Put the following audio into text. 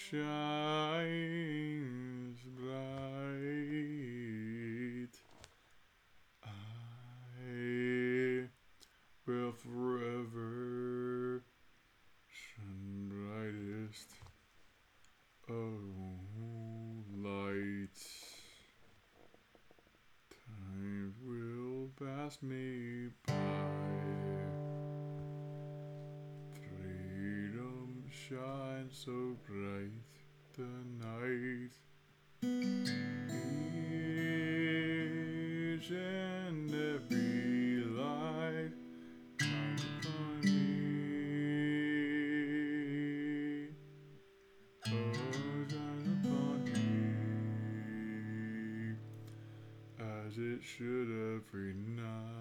shines bright. I will forever shine brightest of lights. Time will pass me by. Freedom shines so bright tonight. Each and every light shines upon me. Oh, shines upon me, as it should every night.